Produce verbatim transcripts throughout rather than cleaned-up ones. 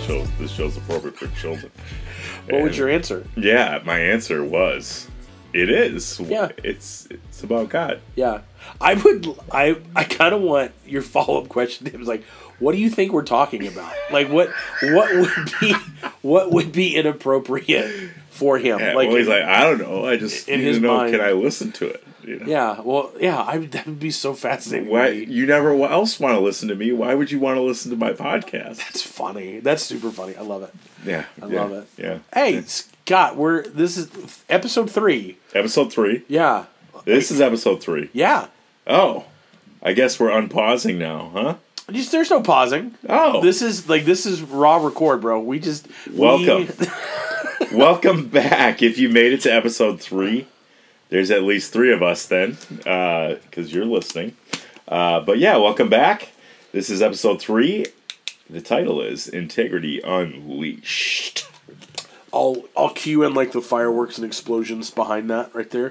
show this show's appropriate for children. What and, was your answer? Yeah, my answer was, it is. Yeah. It's it's about God. Yeah. I would, I, I kind of want your follow-up question. It was like, what do you think we're talking about? Like, what, what would be, what would be inappropriate for him? Yeah, like, well, he's in, like, I don't know. I just in need his to know, mind. can I listen to it? You know? Yeah. Well, yeah. I that would be so fascinating. Why to me. you never else want to listen to me? Why would you want to listen to my podcast? That's funny. That's super funny. I love it. Yeah, I yeah, love it. Yeah. Hey, yeah. Scott, we're this is episode three. Episode three. Yeah. This is episode three. Yeah. Oh, I guess we're unpausing now, huh? Just, there's no pausing. Oh, This is like this is raw record, bro. We just Welcome. We, welcome back. If you made it to episode three, there's at least three of us then, because uh, you're listening. Uh, but yeah, welcome back. This is episode three. The title is Integrity Unleashed. I'll I'll cue in like the fireworks and explosions behind that right there.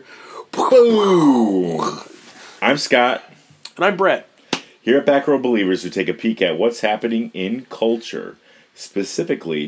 Boom. I'm Scott. And I'm Brett. Here at Back Row Believers, we take a peek at what's happening in culture, specifically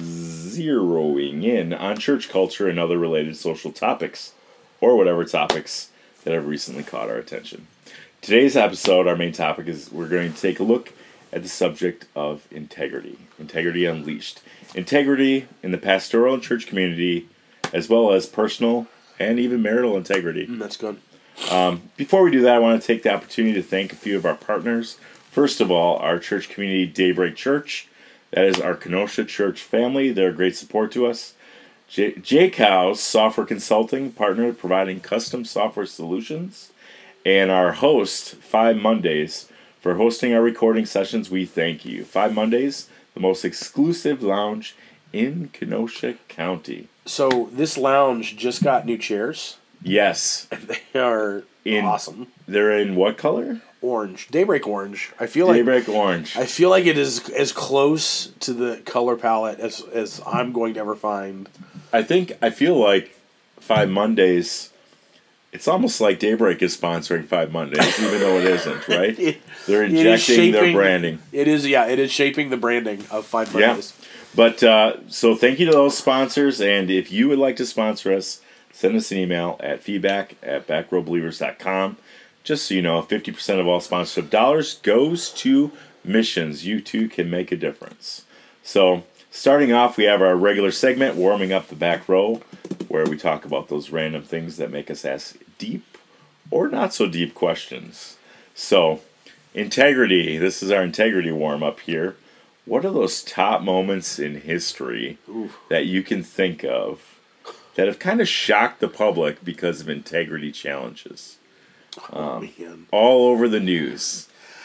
zeroing in on church culture and other related social topics, or whatever topics that have recently caught our attention. Today's episode, our main topic is we're going to take a look at the subject of integrity. Integrity Unleashed. Integrity in the pastoral and church community, as well as personal and even marital integrity. Mm, that's good. Um, before we do that, I want to take the opportunity to thank a few of our partners. First of all, our church community, Daybreak Church. That is our Kenosha church family. They're a great support to us. J- J-Cows Software Consulting, partner providing custom software solutions. And our host, Five Mondays, for hosting our recording sessions. We thank you. Five Mondays, the most exclusive lounge in Kenosha County. So this lounge just got new chairs. Yes. And they are In, awesome. They're in what color? Orange. Daybreak orange. I feel like Daybreak orange. I feel like it is as close to the color palette as as I'm going to ever find. I think, I feel like Five Mondays, it's almost like Daybreak is sponsoring Five Mondays, even though it isn't, right? It, They're it is injecting shaping, their branding. It is, yeah, it is shaping the branding of Five Mondays. Yeah. But, uh, so thank you to those sponsors, and if you would like to sponsor us, send us an email at feedback at backrowbelievers dot com. Just so you know, fifty percent of all sponsorship dollars goes to missions. You too can make a difference. So, starting off, we have our regular segment, Warming Up the Back Row, where we talk about those random things that make us ask deep or not so deep questions. So, integrity. This is our integrity warm-up here. What are those top moments in history Ooh. that you can think of that have kind of shocked the public because of integrity challenges? Oh, um, man. All over the news.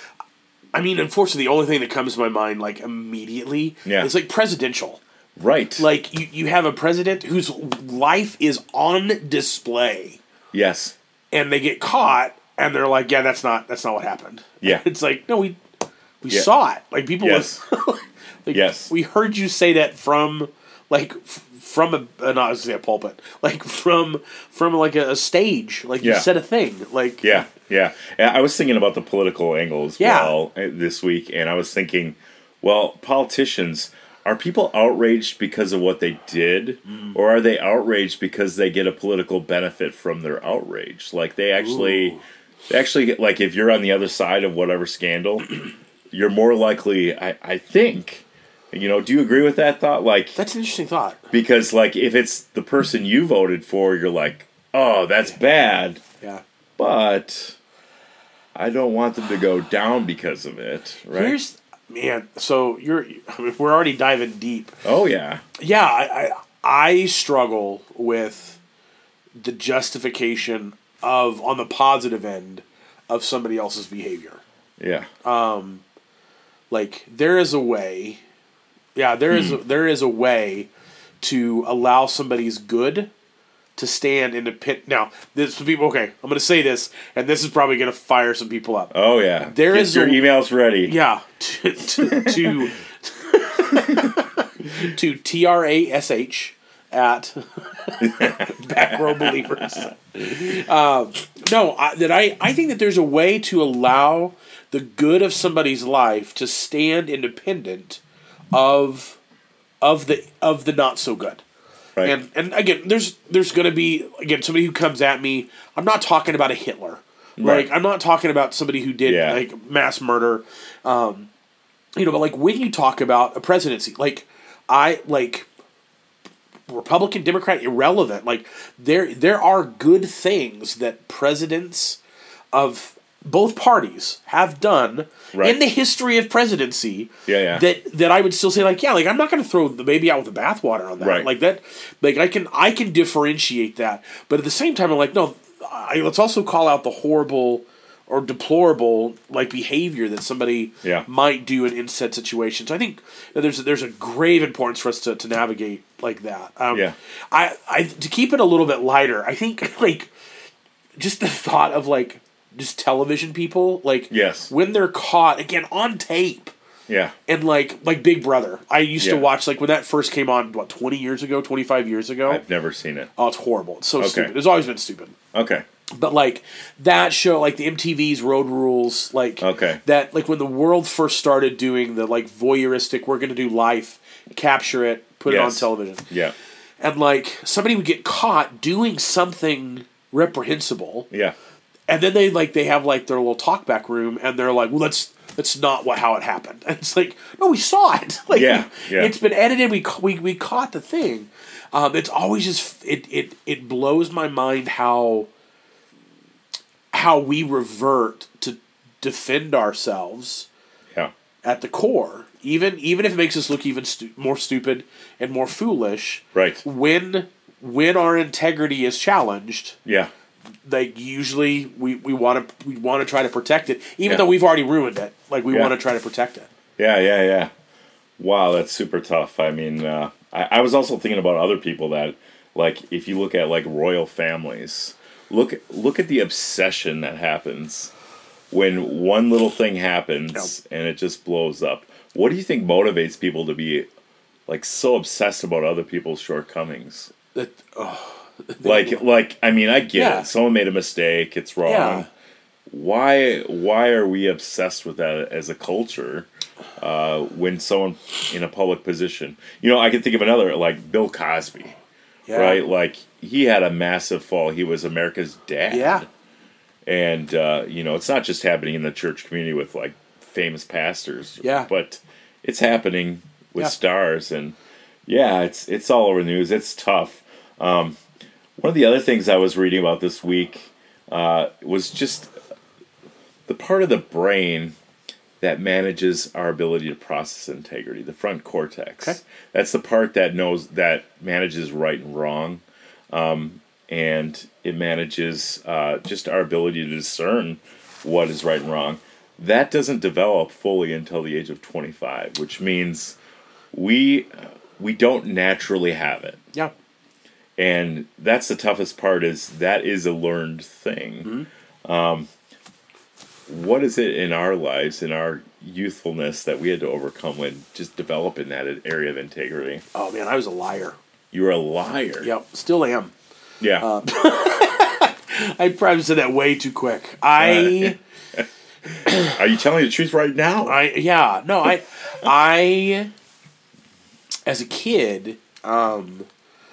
I mean, unfortunately, the only thing that comes to my mind, like, immediately yeah. is, like, presidential. Right. Like, you, you have a president whose life is on display. Yes. And they get caught, and they're like, yeah, that's not that's not what happened. Yeah. It's like, no, we we yeah. saw it. Like, people yes. was, like, yes. we heard you say that from, like, f- from a, uh, not I was gonna say a pulpit, like, from, from like, a, a stage. Like, you yeah. said a thing. Like, yeah, yeah. I was thinking about the political angle as yeah. well this week, and I was thinking, well, politicians, are people outraged because of what they did, mm. or are they outraged because they get a political benefit from their outrage? Like, they actually, Ooh. they actually get, like, if you're on the other side of whatever scandal, you're more likely, I, I think, you know, do you agree with that thought? Like, that's an interesting thought. Because, like, if it's the person you voted for, you're like, oh, that's bad. Yeah. But I don't want them to go down because of it, right? Here's, man, so you're, I mean, we're already diving deep. Oh, yeah. Yeah, I, I, I struggle with the justification of, on the positive end, of somebody else's behavior. Yeah. Um, like, there is a way, yeah, there is, hmm. a, there is a way to allow somebody's good to stand in the pit. Now, this people. Okay, I'm going to say this, and this is probably going to fire some people up. Oh yeah, there Get is your a, emails ready. Yeah, to to to, to T R A S H at Back Row Believers. Uh, no, I, that I I think that there's a way to allow the good of somebody's life to stand independent of of the of the not so good. Right. And and again, there's there's going to be again somebody who comes at me. I'm not talking about a Hitler. Right. Like I'm not talking about somebody who did Yeah. like mass murder. Um, you know, but like when you talk about a presidency, like I like Republican, Democrat, irrelevant. Like there there are good things that presidents of both parties have done Right. in the history of presidency. Yeah, yeah. That that I would still say like yeah, like I'm not going to throw the baby out with the bathwater on that. Right. Like that, like I can I can differentiate that, but at the same time I'm like no, I, let's also call out the horrible or deplorable like behavior that somebody Yeah. might do in, in said situations. I think that there's there's a grave importance for us to, to navigate like that. Um, Yeah. I, I to keep it a little bit lighter. I think like just the thought of like just television people like Yes. when they're caught again on tape Yeah. and like like Big Brother. I used to Yeah. watch like when that first came on what twenty years ago, twenty-five years ago. I've never seen it. Oh, it's horrible. It's so Okay. stupid. It's always been stupid. Okay. But like that show, like the M T V's Road Rules, like Okay. that, like when the world first started doing the like voyeuristic, we're going to do life, capture it, put it on Yes. television, Yeah. and like somebody would get caught doing something reprehensible, Yeah. and then they like they have like their little talkback room, and they're like, well, that's that's not what how it happened. And it's like, no, we saw it. Like, Yeah, yeah. it's been edited. We ca- we we caught the thing. Um, it's always just it it it blows my mind how. how we revert to defend ourselves Yeah. at the core, even even if it makes us look even stu- more stupid and more foolish. Right. When when our integrity is challenged, Yeah. like usually we we want to we want to try to protect it, even Yeah. though we've already ruined it. Like we Yeah. want to try to protect it. Yeah, yeah, yeah. Wow, that's super tough. I mean, uh, I, I was also thinking about other people that, like, if you look at like royal families, look look at the obsession that happens when one little thing happens and it just blows up. What do you think motivates people to be like so obsessed about other people's shortcomings? That oh, Like, like I mean, I get Yeah. it. Someone made a mistake. It's wrong. Yeah. Why? Why are we obsessed with that as a culture? Uh, when someone in a public position, you know, I can think of another like Bill Cosby, yeah. right? Like he had a massive fall. He was America's dad. Yeah. And uh, you know, it's not just happening in the church community with like famous pastors. Yeah. But it's happening with Yeah. stars, and yeah, it's it's all over the news. It's tough. Um, one of the other things I was reading about this week uh, was just the part of the brain that manages our ability to process integrity, the front cortex. Okay. That's the part that knows that manages right and wrong, um, and it manages uh, just our ability to discern what is right and wrong. That doesn't develop fully until the age of twenty-five, which means we we don't naturally have it. Yeah. And that's the toughest part, is that is a learned thing. Mm-hmm. Um, what is it in our lives, in our youthfulness, that we had to overcome when just developing that area of integrity? Oh man, I was a liar. You were a liar. Yep, still am. Yeah. Uh, I probably said that way too quick. I, Are you telling the truth right now? I, yeah, no, I, I, as a kid, um,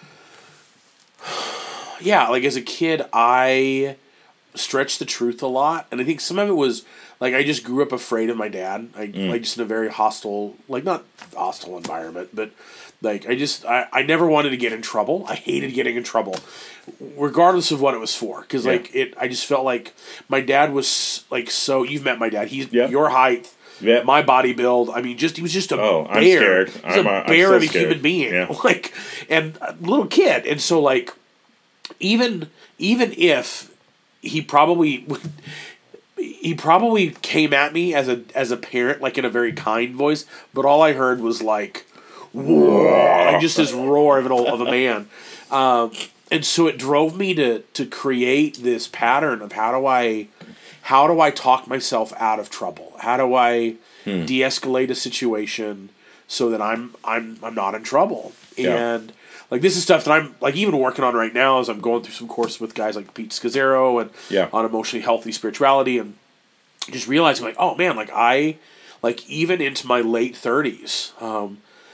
yeah, like as a kid, I stretched the truth a lot, and I think some of it was like I just grew up afraid of my dad. I Mm. like just in a very hostile, like not hostile environment, but like I just I, I never wanted to get in trouble. I hated getting in trouble, regardless of what it was for, because Yeah. like it. I just felt like my dad was like so. You've met my dad. He's Yep. your height. Yep. My body build. I mean, just he was just a Oh, bear. I'm scared. He's I'm a a- I'm bear so of a scared. human being. Yeah. Like, and a little kid, and so like, even even if he probably would, he probably came at me as a as a parent, like in a very kind voice, but all I heard was like, "Whoa!" Like just this roar of an old, of a man, um, and so it drove me to to create this pattern of how do I how do I talk myself out of trouble? How do I Hmm. de-escalate a situation so that I'm I'm I'm not in trouble? Yeah. And like this is stuff that I'm like even working on right now as I'm going through some courses with guys like Pete Scazzaro and Yeah. on emotionally healthy spirituality, and just realizing like, oh man, like I like even into my late thirties, um,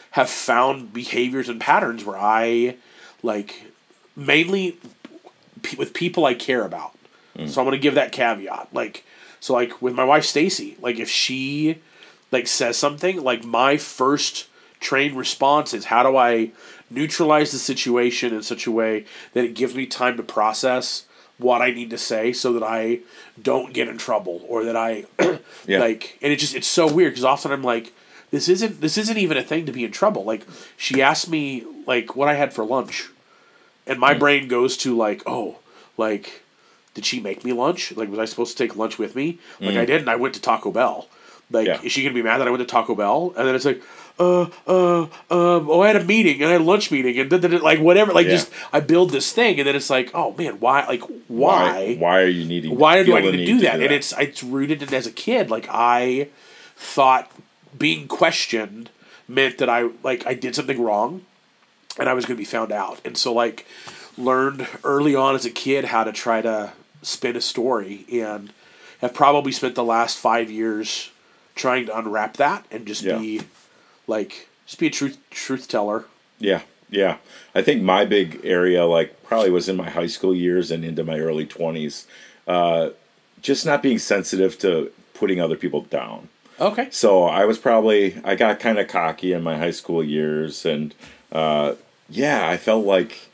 have found behaviors and patterns where I, like, mainly p- with people I care about. Mm. So I'm going to give that caveat. Like, so like with my wife Stacy, like if she like says something, like my first trained response is how do I neutralize the situation in such a way that it gives me time to process what I need to say so that I don't get in trouble or that I yeah. like, and it just, it's so weird because often I'm like, this isn't, this isn't even a thing to be in trouble. Like she asked me like what I had for lunch and my mm. brain goes to like, oh, like, did she make me lunch? Like, was I supposed to take lunch with me? Like mm. I didn't. I went to Taco Bell. Like, yeah. is she going to be mad that I went to Taco Bell? And then it's like, uh, uh, um, oh, I had a meeting, and I had a lunch meeting, and then, like, whatever. Like, yeah. just, I build this thing, and then it's like, oh, man, why, like, why? Why, why are you needing Why to do I need to need do to that? do And that? it's, it's rooted in, as a kid, like, I thought being questioned meant that I, like, I did something wrong, and I was going to be found out. And so, like, learned early on as a kid how to try to spin a story, and have probably spent the last five years trying to unwrap that and just yeah. be like just be a truth truth teller. Yeah, yeah. I think my big area like probably was in my high school years and into my early twenties. Uh, just not being sensitive to putting other people down. Okay. So I was probably I got kind of cocky in my high school years, and uh, yeah, I felt like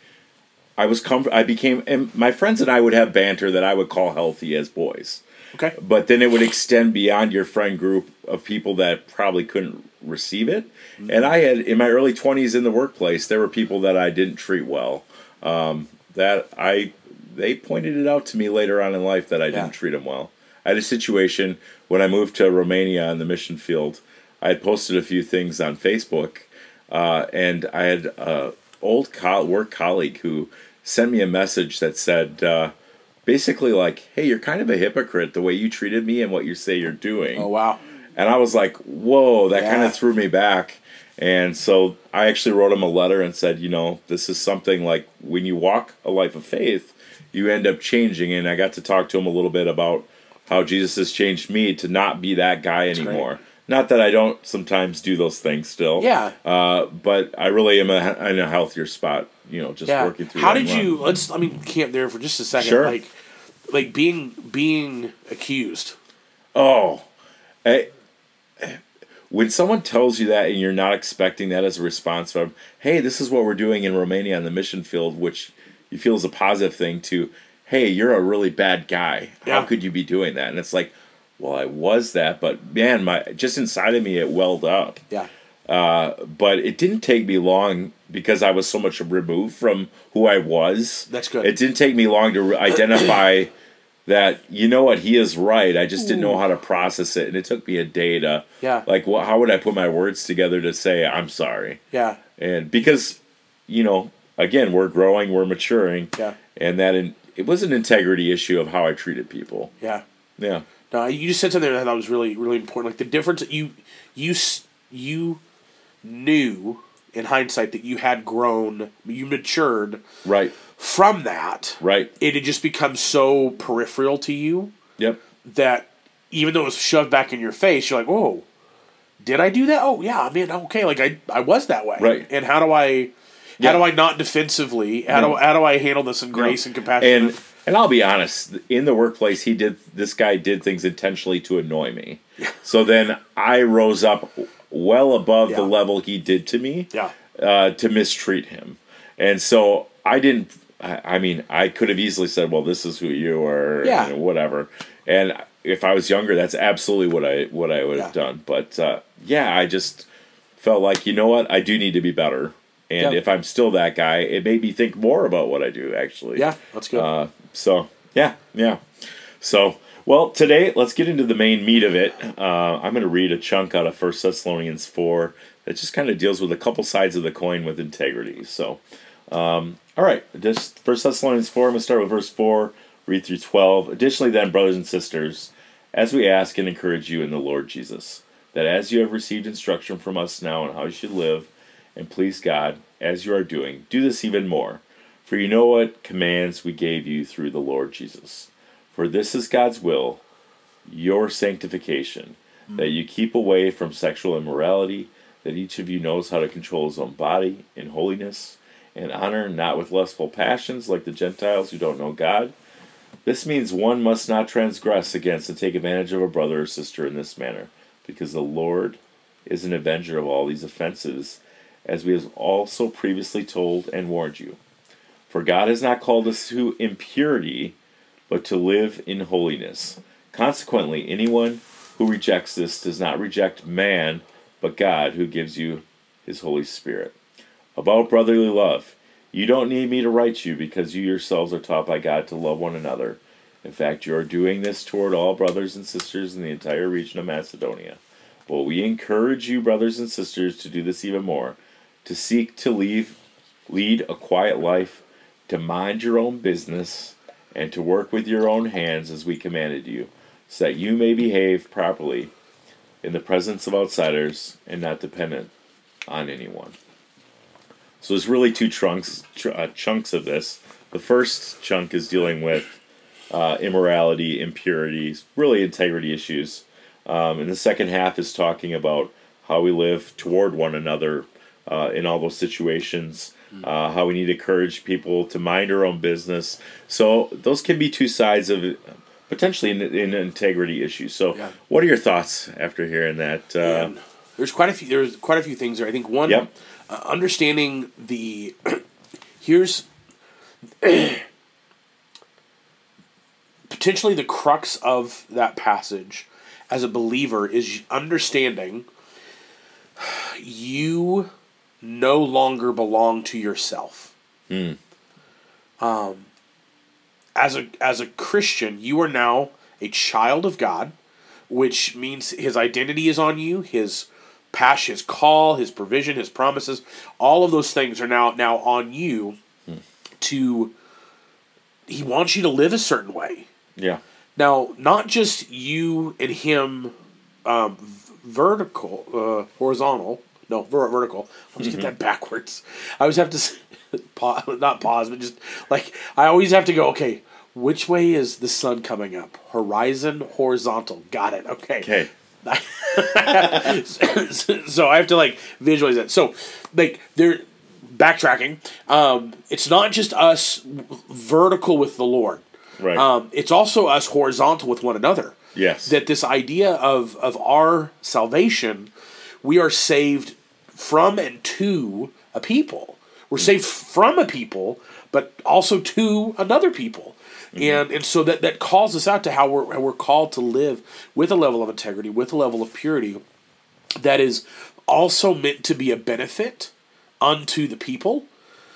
I was comf- I became and my friends and I would have banter that I would call healthy as boys. Okay. But then it would extend beyond your friend group of people that probably couldn't receive it. Mm-hmm. And I had, in my early twenties in the workplace, there were people that I didn't treat well. Um, that I, they pointed it out to me later on in life that I didn't yeah. treat them well. I had a situation when I moved to Romania in the mission field. I had posted a few things on Facebook, uh, and I had an old co- work colleague who sent me a message that said, uh, basically like, hey, you're kind of a hypocrite the way you treated me and what you say you're doing. Oh, wow. And I was like, whoa, that yeah. kind of threw me back. And so I actually wrote him a letter and said, you know, this is something like when you walk a life of faith, you end up changing. And I got to talk to him a little bit about how Jesus has changed me to not be that guy That's anymore. Great. Not that I don't sometimes do those things still. Yeah. Uh, but I really am a, in a healthier spot, you know, just yeah. working through How that did run. you, let's, I mean, camp there for just a second. Sure. Like, like being, being accused. Oh, I, when someone tells you that and you're not expecting that as a response from, hey, this is what we're doing in Romania on the mission field, which you feel is a positive thing, to, hey, you're a really bad guy. How yeah. could you be doing that? And it's like, well, I was that, but man, my just inside of me it welled up. Yeah. Uh, but it didn't take me long because I was so much removed from who I was. That's good. It didn't take me long to re- identify that, you know what, he is right. I just didn't know how to process it, and it took me a day to, yeah. like, well, how would I put my words together to say I'm sorry? Yeah. And because, you know, again, we're growing, we're maturing. Yeah. And that in, it was an integrity issue of how I treated people. Yeah. Yeah. No, you just said something that I thought was really, really important. Like the difference that you, you, you knew in hindsight that you had grown, you matured. Right. From that, right, it had just become so peripheral to you. Yep. That even though it was shoved back in your face, you're like, "Whoa, did I do that? Oh, yeah, I mean, okay, like I, I was that way, right? And how do I, yeah. how do I not defensively? How no. do how do I handle this in grace no. and compassion?" And and I'll be honest, in the workplace, he did this guy did things intentionally to annoy me. So then I rose up well above yeah. the level he did to me, yeah. uh, to mistreat him, and so I didn't. I mean, I could have easily said, well, this is who you are, yeah. you know, whatever. And if I was younger, that's absolutely what I what I would yeah. have done. But, uh, yeah, I just felt like, you know what, I do need to be better. And yeah. if I'm still that guy, it made me think more about what I do, actually. Yeah, that's good. Uh, so, yeah, yeah. So, well, today, let's get into the main meat of it. Uh, I'm going to read a chunk out of First Thessalonians four that just kind of deals with a couple sides of the coin with integrity. So, um, all right, just First Thessalonians four, I'm going to start with verse four, read through twelve. Additionally then, brothers and sisters, as we ask and encourage you in the Lord Jesus, that as you have received instruction from us now on how you should live and please God, as you are doing, do this even more. For you know what commands we gave you through the Lord Jesus. For this is God's will, your sanctification, mm. that you keep away from sexual immorality, that each of you knows how to control his own body in holiness and honor, not with lustful passions like the Gentiles who don't know God. This means one must not transgress against and take advantage of a brother or sister in this manner, because the Lord is an avenger of all these offenses, as we have also previously told and warned you. For God has not called us to impurity, but to live in holiness. Consequently, anyone who rejects this does not reject man, but God, who gives you his Holy Spirit. About brotherly love, you don't need me to write you, because you yourselves are taught by God to love one another. In fact, you are doing this toward all brothers and sisters in the entire region of Macedonia. But we encourage you, brothers and sisters, to do this even more, to seek to leave, lead a quiet life, to mind your own business, and to work with your own hands as we commanded you, so that you may behave properly in the presence of outsiders and not dependent on anyone. So there's really two chunks, ch- uh, chunks of this. The first chunk is dealing with uh, immorality, impurities, really integrity issues. Um, and the second half is talking about how we live toward one another uh, in all those situations, uh, how we need to encourage people to mind our own business. So those can be two sides of it, potentially in, in integrity issues. So yeah. What are your thoughts after hearing that? Uh, yeah. There's quite a few. There's quite a few things there. I think one, yep. uh, understanding the here's potentially the crux of that passage as a believer is understanding you no longer belong to yourself. Hmm. Um, as a as a Christian, you are now a child of God, which means his identity is on you, his passion, his call, his provision, his promises, all of those things are now now on you. Hmm. To he wants you to live a certain way. Yeah. Now, not just you and him, um, vertical, uh, horizontal. No, ver- vertical. I'll just mm-hmm. get that backwards. I always have to say, pause, not pause, but just like I always have to go. Okay, which way is the sun coming up? Horizon, horizontal. Got it. Okay. Okay. so, so I have to like visualize that. So, like they're backtracking. Um, it's not just us vertical with the Lord. Right. Um, it's also us horizontal with one another. Yes. That this idea of of our salvation, we are saved from and to a people. We're mm-hmm. saved from a people, but also to another people. Mm-hmm. And and so that, that calls us out to how we're how we're called to live with a level of integrity, with a level of purity that is also meant to be a benefit unto the people,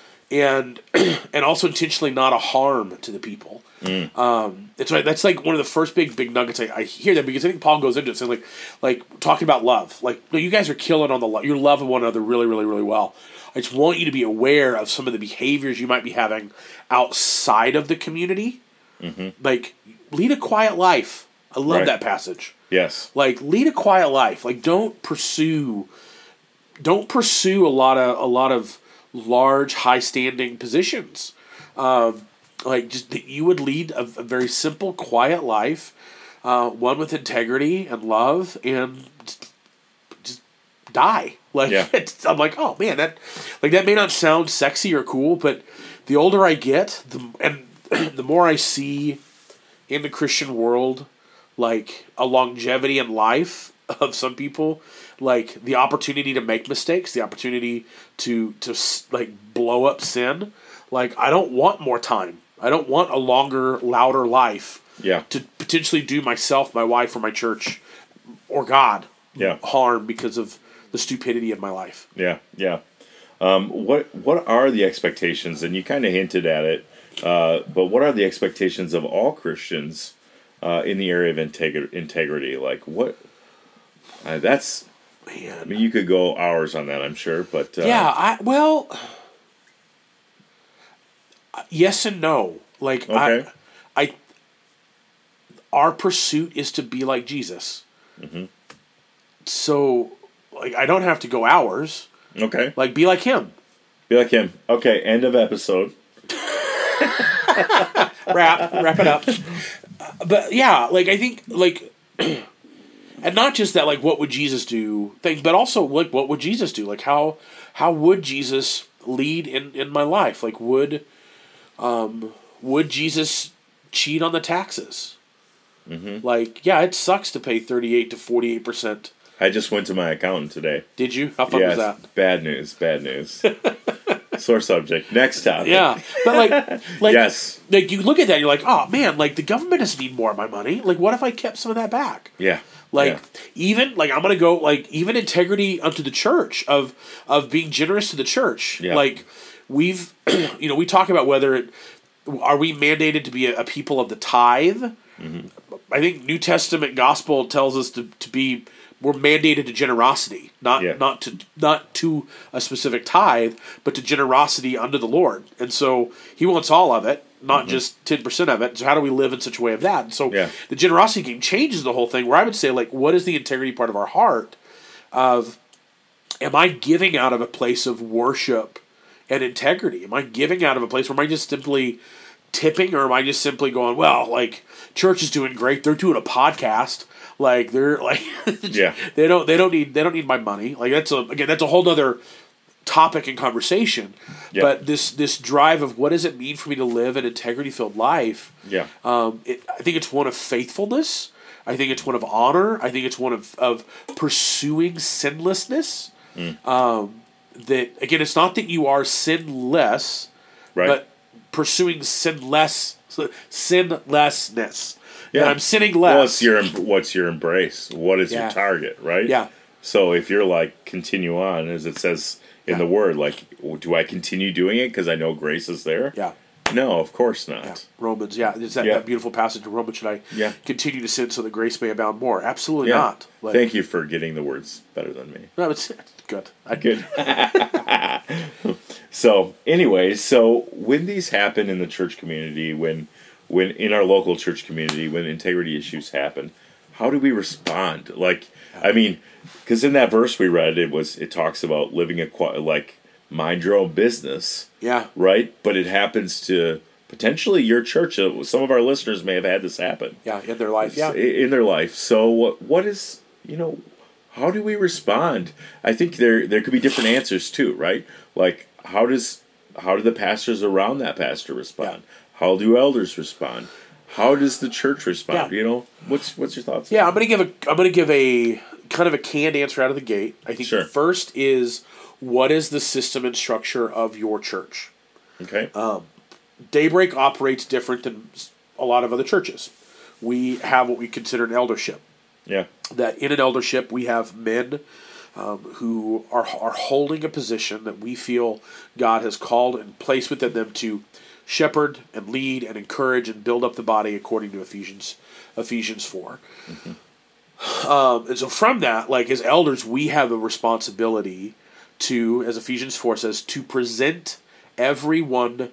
and and also intentionally not a harm to the people. Mm. Um, it's right. That's like one of the first big big nuggets I, I hear that, because I think Paul goes into it saying like like talking about love. Like, no, you guys are killing on the love. You're loving one another really really really well. I just want you to be aware of some of the behaviors you might be having outside of the community. Mm-hmm. Like, lead a quiet life. I love right. that passage. Yes. Like, lead a quiet life. Like, don't pursue, don't pursue a lot of a lot of large, high standing positions. Um, like, just that you would lead a, a very simple, quiet life, uh, one with integrity and love, and just, just die. Like, yeah. it's, I'm like, oh man, that like that may not sound sexy or cool, but the older I get, the and the more I see in the Christian world, like a longevity in life of some people, like the opportunity to make mistakes, the opportunity to to like blow up sin. Like, I don't want more time. I don't want a longer, louder life. Yeah. To potentially do myself, my wife, or my church, or God, yeah. harm because of the stupidity of my life. Yeah, yeah. Um, what what are the expectations? And you kind of hinted at it. Uh, but what are the expectations of all Christians uh, in the area of integ- integrity? Like, what? Uh, that's. Man. I mean, you could go hours on that, I'm sure, but. Uh, yeah, I well. Yes and no. Like, okay. I, I. Our pursuit is to be like Jesus. Mm-hmm. So, like, I don't have to go hours. Okay. Like, be like him. Be like him. Okay, end of episode. wrap wrap it up. Uh, but yeah, like I think like and not just that, like, what would Jesus do thing, but also, like, what would Jesus do? Like, how how would Jesus lead in, in my life? Like, would um, would Jesus cheat on the taxes? Mm-hmm. Like, yeah, it sucks to pay thirty-eight to forty-eight percent. I just went to my accountant today. Did you? How fun yeah, was that? Bad news, bad news. Sore subject. Next topic. Yeah, but like, like, yes. like you look at that, and you're like, oh man, like the government doesn't need more of my money. Like, what if I kept some of that back? Yeah. Like yeah. even like I'm gonna go like even integrity unto the church of of being generous to the church. Yeah. Like we've you know we talk about whether it, are we mandated to be a, a people of the tithe. Mm-hmm. I think New Testament gospel tells us to, to be we're mandated to generosity, not yeah. not to not to a specific tithe, but to generosity unto the Lord. And so He wants all of it, not mm-hmm. just ten percent of it. So how do we live in such a way of that? And so yeah. the generosity game changes the whole thing. Where I would say, like, what is the integrity part of our heart? Of am I giving out of a place of worship and integrity? Am I giving out of a place where am I just simply tipping, or am I just simply going, well, like church is doing great, they're doing a podcast. Like they're like, yeah, they don't they don't need they don't need my money. Like that's a again that's a whole other topic and conversation. Yeah. But this this drive of what does it mean for me to live an integrity filled life? Yeah, um, it, I think it's one of faithfulness. I think it's one of honor. I think it's one of of pursuing sinlessness. Mm. Um, that again, it's not that you are sinless, right? But pursuing sinless sinlessness. Yeah, and I'm sinning less. What's your what's your embrace? What is yeah. your target? Right. Yeah. So if you're like continue on, as it says in yeah. the word, like, do I continue doing it because I know grace is there? Yeah. No, of course not. Yeah. Romans, yeah, it's that, yeah. that beautiful passage in Romans. Should I yeah. continue to sin so that grace may abound more? Absolutely yeah. not. Like, thank you for getting the words better than me. No, it's good. I, good. So, anyways, so when these happen in the church community, when when in our local church community, when integrity issues happen, how do we respond? Like, I mean, because in that verse we read, it was it talks about living a like mind your own business. Yeah. Right? But it happens to potentially your church. Some of our listeners may have had this happen. Yeah, in their life, yeah. In their life. So what, what is, you know, how do we respond? I think there there could be different answers too, right? Like, how does how do the pastors around that pastor respond? Yeah. How do elders respond? How does the church respond? Yeah. You know, what's what's your thoughts? Yeah, I'm gonna give a I'm gonna give a kind of a canned answer out of the gate. I think sure. first is what is the system and structure of your church? Okay. Um, Daybreak operates different than a lot of other churches. We have what we consider an eldership. Yeah. That in an eldership we have men um, who are are holding a position that we feel God has called and placed within them to shepherd and lead and encourage and build up the body according to Ephesians Ephesians four. Mm-hmm. Um, and so from that, like as elders, we have a responsibility to, as Ephesians four says, to present everyone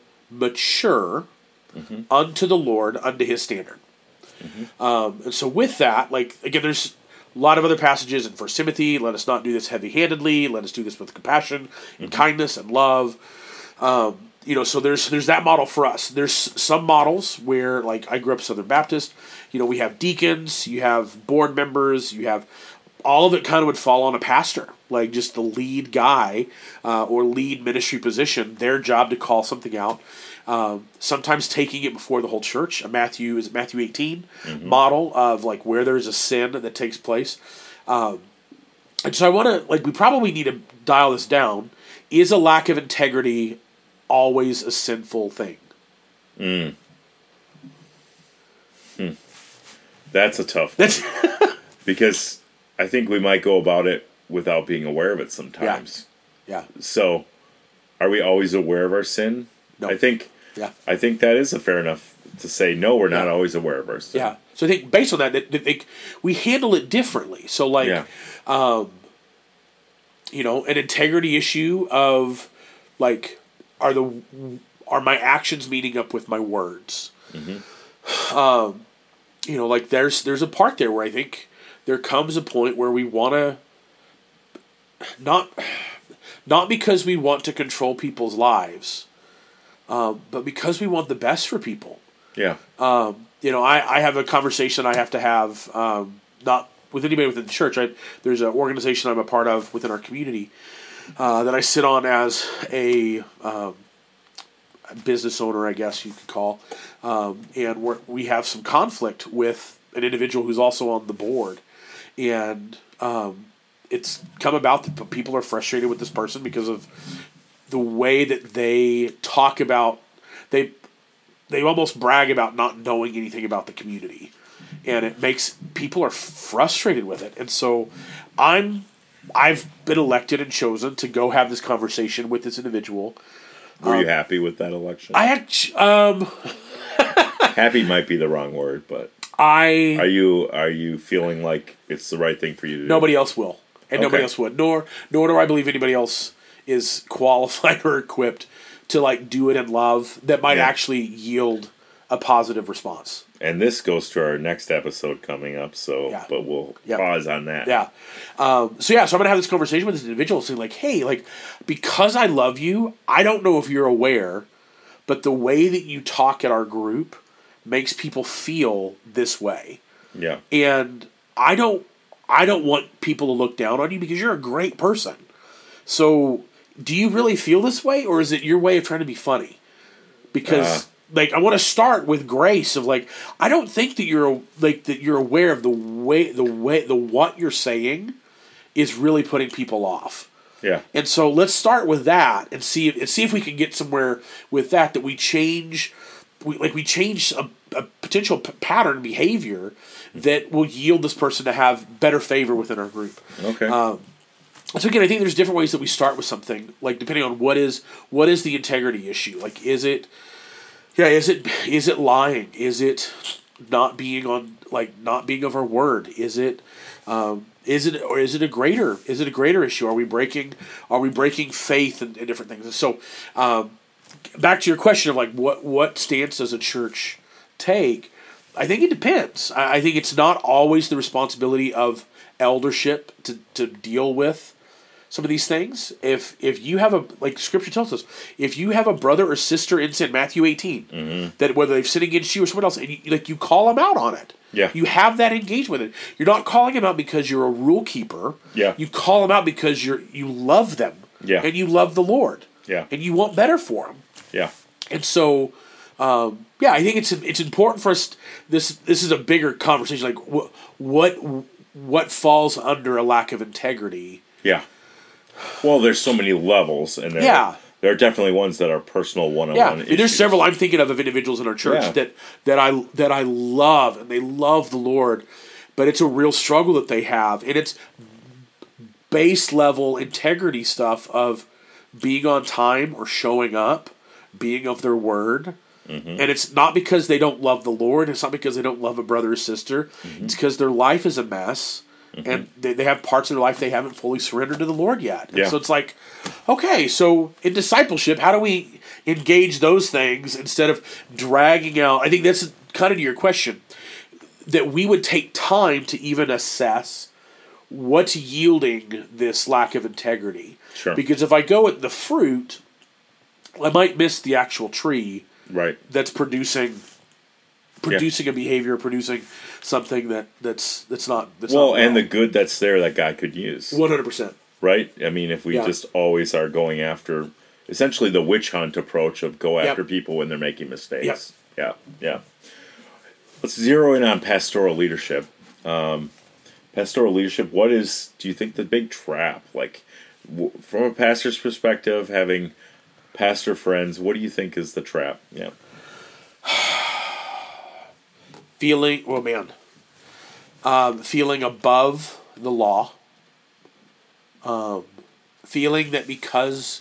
mature mm-hmm. unto the Lord, unto His standard. Mm-hmm. Um, and so with that, like again, there's a lot of other passages in First Timothy. Let us not do this heavy-handedly. Let us do this with compassion and mm-hmm. kindness and love. Um, You know, so there's there's that model for us. There's some models where, like, I grew up Southern Baptist. You know, we have deacons, you have board members, you have all of it kind of would fall on a pastor, like just the lead guy uh, or lead ministry position. Their job to call something out. Um, sometimes taking it before the whole church. A Matthew is it Matthew eighteen mm-hmm. model of like where there's a sin that takes place. Um, and so I want to like we probably need to dial this down. Is a lack of integrity always a sinful thing? Mm. Hmm. That's a tough one. Because I think we might go about it without being aware of it sometimes. Yeah. yeah. So, are we always aware of our sin? No. I think. Yeah. I think that is a fair enough to say. No, we're not yeah. always aware of our sin. Yeah. So I think based on that, that, that they, we handle it differently. So like, yeah. um, you know, an integrity issue of like. Are the are my actions meeting up with my words? Mm-hmm. Um, you know, like there's there's a part there where I think there comes a point where we want to not not because we want to control people's lives, um, but because we want the best for people. Yeah. Um, you know, I, I have a conversation I have to have um, not with anybody within the church. I, there's an organization I'm a part of within our community uh, that I sit on as a um, business owner, I guess you could call, um, and we're, we have some conflict with an individual who's also on the board, and um, it's come about that people are frustrated with this person because of the way that they talk about they they almost brag about not knowing anything about the community, and it makes people are frustrated with it. And so I'm I've been elected and chosen to go have this conversation with this individual. Were um, you happy with that election? I actually, um happy might be the wrong word, but I are you are you feeling like it's the right thing for you to do? Nobody else will, and Okay. nobody else would. Nor nor do I believe anybody else is qualified or equipped to like do it in love that might Yeah. actually yield a positive response. And this goes to our next episode coming up, so Yeah. but we'll Yep. pause on that. Yeah. Um, so yeah, so I'm gonna have this conversation with this individual, saying like, "Hey, like, because I love you, I don't know if you're aware, but the way that you talk at our group makes people feel this way, Yeah. and I don't, I don't want people to look down on you because you're a great person. So, do you really feel this way, or is it your way of trying to be funny? Because." Uh. Like I want to start with grace of like I don't think that you're like that you're aware of the way the way the what you're saying is really putting people off. Yeah. And so let's start with that and see if, and see if we can get somewhere with that that we change we like we change a, a potential p- pattern behavior that will yield this person to have better favor within our group. Okay. Um, so again, I think there's different ways that we start with something, like depending on what is what is the integrity issue. Like is it Yeah, is it is it lying? Is it not being on like not being of our word? Is it um, is it or is it a greater is it a greater issue? Are we breaking are we breaking faith and, and different things? And so um, back to your question of like what what stance does a church take? I think it depends. I, I think it's not always the responsibility of eldership to, to deal with some of these things. If if you have a like Scripture tells us, if you have a brother or sister in sin, Matthew eighteen, Mm-hmm. that whether they've sinned against you or someone else, and you, like you call them out on it. Yeah. You have that engagement with it. You're not calling them out because you're a rule keeper. Yeah. You call them out because you're you love them. Yeah. And you love the Lord. Yeah. And you want better for them. Yeah. And so, um, yeah, I think it's it's important for us. This this is a bigger conversation. Like what what what falls under a lack of integrity. Yeah. Well, there's so many levels, and there, Yeah. there are definitely ones that are personal one-on-one Yeah, issues. and there's several I'm thinking of of individuals in our church Yeah. that that I that I love, and they love the Lord, but it's a real struggle that they have, and it's base level integrity stuff of being on time or showing up, being of their word. Mm-hmm. And it's not because they don't love the Lord. It's not because they don't love a brother or sister. Mm-hmm. It's because their life is a mess. And they, they have parts of their life they haven't fully surrendered to the Lord yet. And Yeah. so it's like, okay, so in discipleship, how do we engage those things instead of dragging out? I think that's kind of to your question, that we would take time to even assess what's yielding this lack of integrity. Sure. Because if I go at the fruit, I might miss the actual tree Right. that's producing producing a behavior, producing something that, that's that's not that's Well, not and the good that's there that God could use. one hundred percent. Right? I mean, if we Yeah. just always are going after essentially the witch hunt approach of go Yep. after people when they're making mistakes. Yeah, yeah. Let's zero in on pastoral leadership. Um, pastoral leadership, what is, do you think, the big trap? Like, w- from a pastor's perspective, having pastor friends, what do you think is the trap? Yeah. Feeling, oh man, um, feeling above the law. Um, feeling that because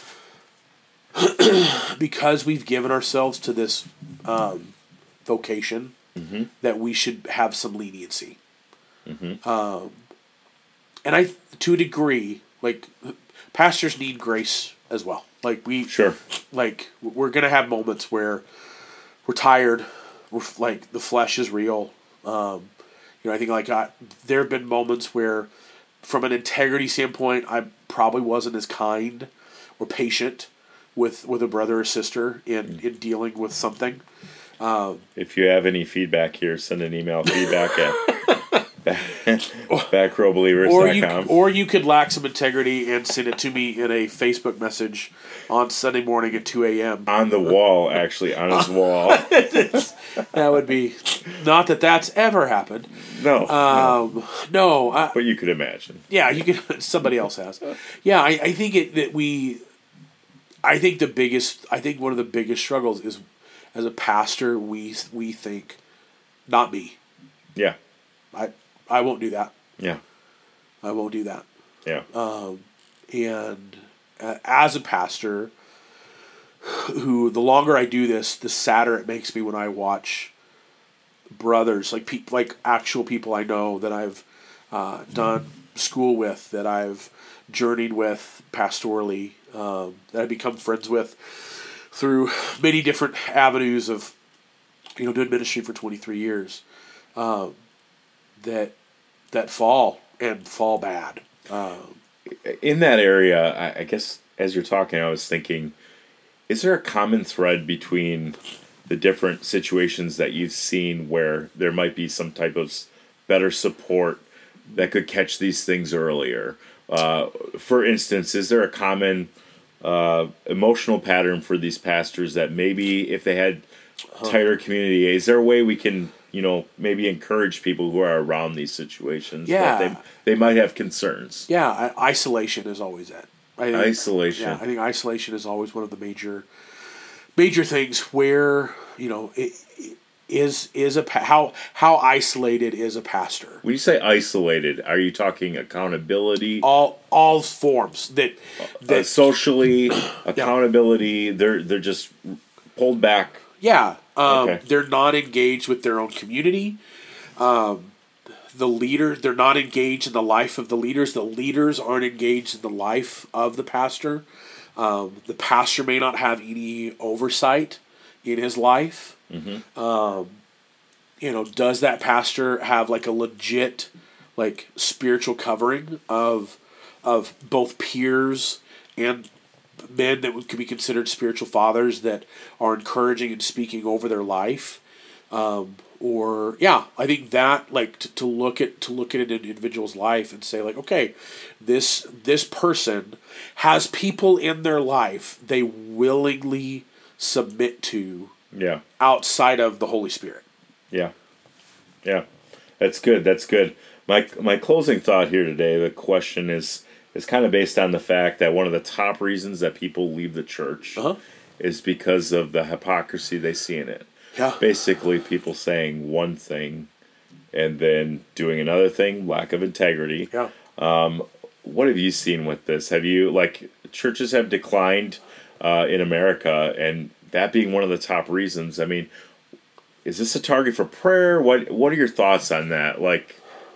because we've given ourselves to this um, vocation, Mm-hmm. that we should have some leniency. Mm-hmm. Um, and I, to a degree, like pastors need grace as well. Like we, Sure. like we're gonna have moments where we're tired. We're like the flesh is real. Um, you know, I think like I, there have been moments where, from an integrity standpoint, I probably wasn't as kind or patient with with a brother or sister in in dealing with something. Um, If you have any feedback here, send an email, feedback at back row believers or dot you com. or you could lack some integrity and send it to me in a Facebook message on Sunday morning at two a.m. On the wall, actually, on his wall. That would be, not that that's ever happened. No, Um, no. no, I, But you could imagine. yeah, you could. Somebody else has. Yeah, I, I think it that we. I think the biggest. I think one of the biggest struggles is, as a pastor, we we think, not me. Yeah, I I won't do that. yeah, I won't do that. yeah. Um, and uh, as a pastor, who the longer I do this, the sadder it makes me when I watch brothers, like pe- like actual people I know that I've uh, done school with, that I've journeyed with pastorally, um, that I've become friends with through many different avenues of, you know, doing ministry for twenty-three years, um, that that fall and fall bad. Um, In that area, I, I guess as you're talking, I was thinking, is there a common thread between the different situations that you've seen where there might be some type of s- better support that could catch these things earlier? Uh, for instance, is there a common uh, emotional pattern for these pastors that maybe if they had tighter community, is there a way we can, you know, maybe encourage people who are around these situations? Yeah. That they, they might have concerns. yeah, I, isolation is always it. I think, Isolation. Yeah, I think isolation is always one of the major, major things where, you know, it, it is is a pa- how how isolated is a pastor? When you say isolated, are you talking accountability, All all forms that that uh, socially, accountability? They're they're just pulled back. yeah, um, Okay. they're not engaged with their own community. Um, the leader, they're not engaged in the life of the leaders. The leaders aren't engaged in the life of the pastor. Um, the pastor may not have any oversight in his life. Mm-hmm. Um, you know, does that pastor have like a legit, like spiritual covering of of both peers and men that would- could be considered spiritual fathers that are encouraging and speaking over their life? Um, or yeah, I think that like to, to look at to look at an individual's life and say like, okay, this this person has people in their life they willingly submit to Yeah, outside of the Holy Spirit. yeah, yeah. That's good. That's good. My my closing thought here today. The question is is kind of based on the fact that one of the top reasons that people leave the church Uh-huh. is because of the hypocrisy they see in it. Yeah. Basically, people saying one thing and then doing another thing, lack of integrity. Yeah. What have you seen with this? Have you, like, churches have declined uh, in America, and that being one of the top reasons. I mean, is this a target for prayer? What What are your thoughts on that? Like,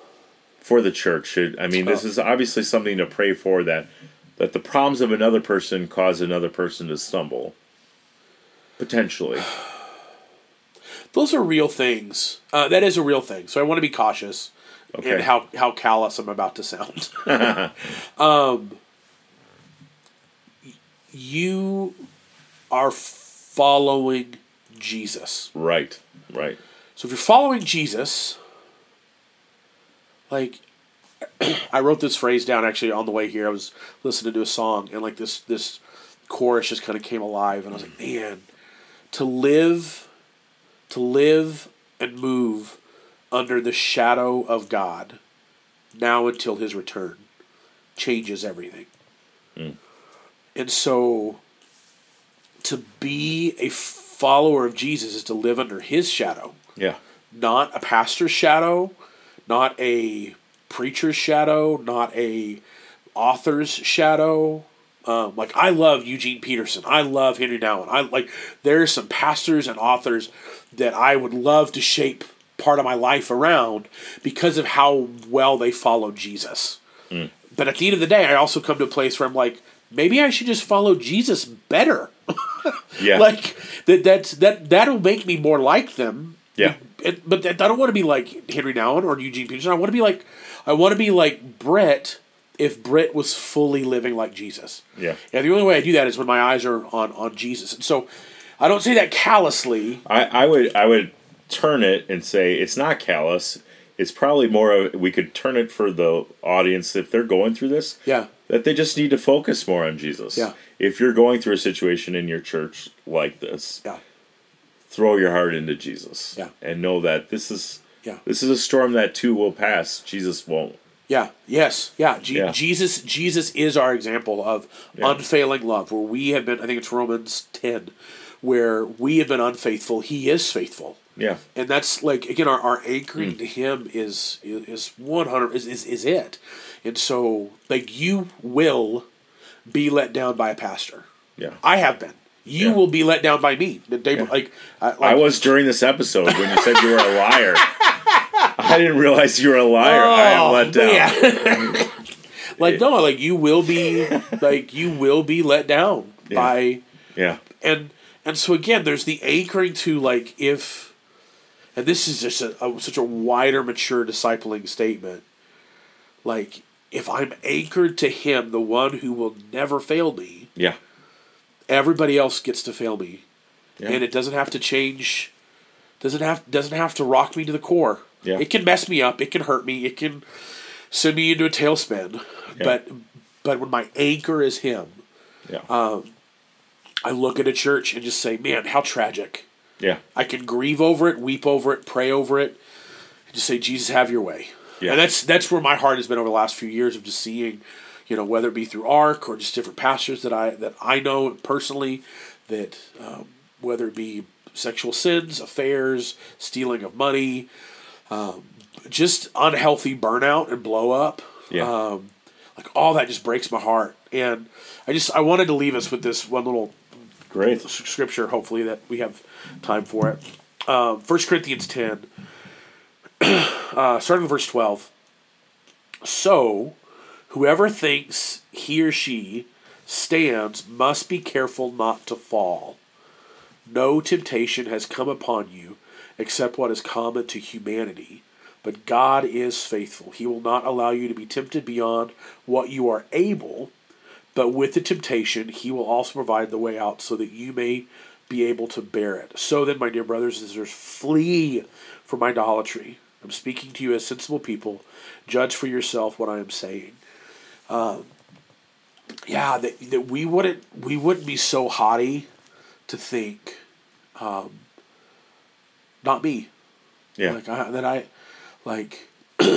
for the church, should I mean, this is obviously something to pray for, that that the problems of another person cause another person to stumble, potentially. Those are real things. Uh, that is a real thing. So I want to be cautious Okay. in how, how callous I'm about to sound. um, you are following Jesus. Right, right. So if you're following Jesus, like, I wrote this phrase down actually on the way here. I was listening to a song, and like this this chorus just kind of came alive, and I was like, man, to live, to live and move under the shadow of God, now until His return, changes everything. Mm. And so, to be a follower of Jesus is to live under His shadow. Yeah. Not a pastor's shadow, not a preacher's shadow, not a author's shadow. Um, like I love Eugene Peterson, I love Henry Nouwen. I like there's some pastors and authors that I would love to shape part of my life around because of how well they follow Jesus. Mm. But at the end of the day, I also come to a place where I'm like, maybe I should just follow Jesus better. Yeah. Like that. That's that. That'll make me more like them. Yeah. It, but I don't want to be like Henry Nouwen or Eugene Peterson. I want to be like, I want to be like Brett if Brett was fully living like Jesus. Yeah. And the only way I do that is when my eyes are on, on Jesus. And so I don't say that callously. I, I would I would turn it and say it's not callous. it's probably more of, we could turn it for the audience if they're going through this. Yeah. That they just need to focus more on Jesus. Yeah. If you're going through a situation in your church like this, Yeah. throw your heart into Jesus. Yeah. And know that this is Yeah. this is a storm that too will pass. Jesus won't. Yeah. Yes. Yeah. Je- Yeah. Jesus. Jesus is our example of Yeah. unfailing love. Where we have been, I think it's Romans ten, where we have been unfaithful. He is faithful, Yeah. and that's like again our, our anchoring Mm. to Him is is one hundred is, is is it, and so like you will be let down by a pastor. Yeah. I have been. You Yeah. will be let down by me. The day, Yeah. like, I, like I was during this episode when you said you were a liar. I didn't realize you were a liar. Oh, I am let down. Yeah. like no, like you will be, like you will be let down Yeah. by, Yeah. and and so again, there's the anchoring to like if, and this is just a, a, such a wider, mature discipling statement. Like if I'm anchored to Him, the one who will never fail me, Yeah. everybody else gets to fail me, Yeah. and it doesn't have to change. Doesn't have doesn't have to rock me to the core. Yeah. It can mess me up. It can hurt me. It can send me into a tailspin. Yeah. But but when my anchor is Him, Yeah. um, I look at a church and just say, "Man, how tragic!" Yeah. I can grieve over it, weep over it, pray over it, and just say, "Jesus, have Your way." Yeah. And that's that's where my heart has been over the last few years of just seeing, you know, whether it be through ARC or just different pastors that I that I know personally, that um, whether it be sexual sins, affairs, stealing of money, um, just unhealthy burnout and blow up. Yeah. Um, like all that just breaks my heart. And I just I wanted to leave us with this one little Great. scripture, hopefully that we have time for it. Um, First Corinthians ten, uh, starting with verse twelve. So, whoever thinks he or she stands must be careful not to fall. No temptation has come upon you except what is common to humanity. But God is faithful. He will not allow you to be tempted beyond what you are able, but with the temptation, He will also provide the way out so that you may be able to bear it. So then, my dear brothers and sisters, flee from idolatry. I'm speaking to you as sensible people. Judge for yourself what I am saying. Um, yeah, that that we wouldn't we wouldn't be so haughty to think, um, not me. Yeah. Like I, that I, like,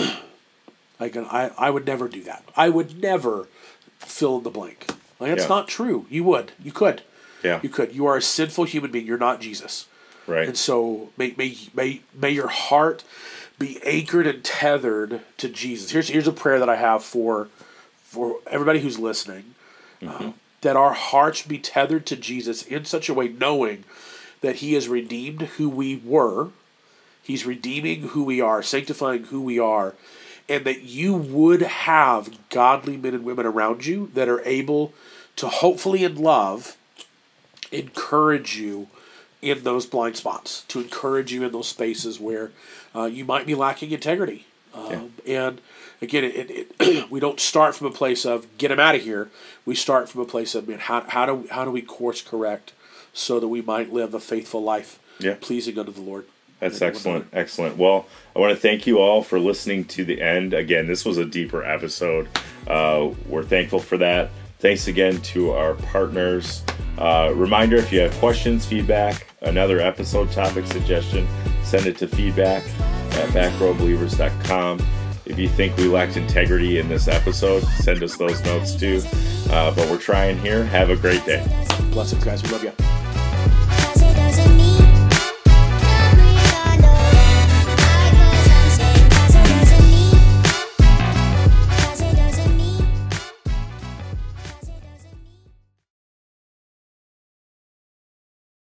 like I I would never do that. I would never fill in the blank. Like that's Yeah. not true. You would. You could. Yeah. You could. You are a sinful human being. You're not Jesus. Right. And so may may may may your heart be anchored and tethered to Jesus. Here's here's a prayer that I have for for everybody who's listening. Mm-hmm. Uh, that our hearts be tethered to Jesus in such a way, knowing that He has redeemed who we were, He's redeeming who we are, sanctifying who we are, and that you would have godly men and women around you that are able to hopefully in love encourage you in those blind spots, to encourage you in those spaces where uh, you might be lacking integrity. Um, yeah. And again, it, it, it we don't start from a place of get them out of here. We start from a place of man, how how do how do we course correct so that we might live a faithful life, Yeah. pleasing unto the Lord. That's And excellent. Excellent. Well, I want to thank you all for listening to the end. Again, this was a deeper episode. Uh, we're thankful for that. Thanks again to our partners. Uh, reminder, if you have questions, feedback, another episode topic suggestion, send it to feedback at backrowbelievers dot com. If you think we lacked integrity in this episode, send us those notes too. Uh, but we're trying here. Have a great day. Blessings, guys. We love you.